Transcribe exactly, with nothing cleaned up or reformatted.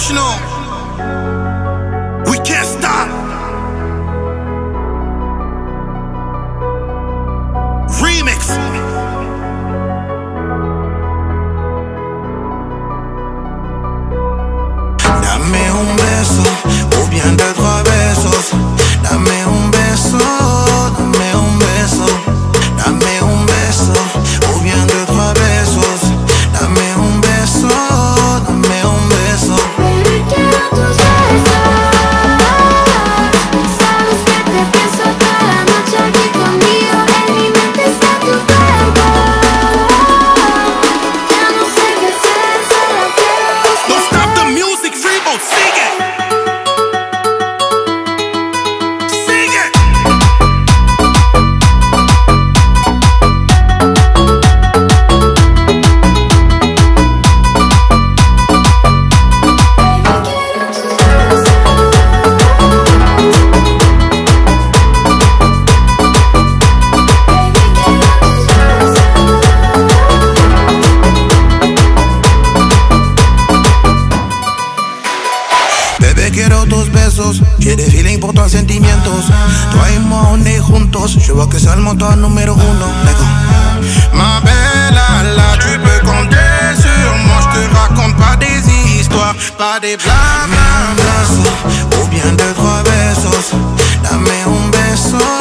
International. We can't stop. Remix. Dame un beso, o bien deux, trois besos. Dame un beso, dame un beso. Dame un beso, o bien deux, trois besos. Dame un beso, dame un beso. Baby, quiero tus besos. Sabes que te pienso toda la noche aquí conmigo. En mi mente está tu cuerpo. Ya no sé qué hacer, solo quiero buscar. Don't stop the music, Remo, sigue. Sigue. Baby, quiero tus besos. Baby, quiero tus Bebé, quiero tus besos. J'ai des feelings pour toi, sentimientos. Toi et moi, on est juntos. Je vois que c'est le moteur numéro uno. D'accord. Ma belle, là, tu peux compter sur moi. Je te raconte pas des histoires, pas des blabla. Dame un beso, ou bien deux, trois besos. Dame un beso.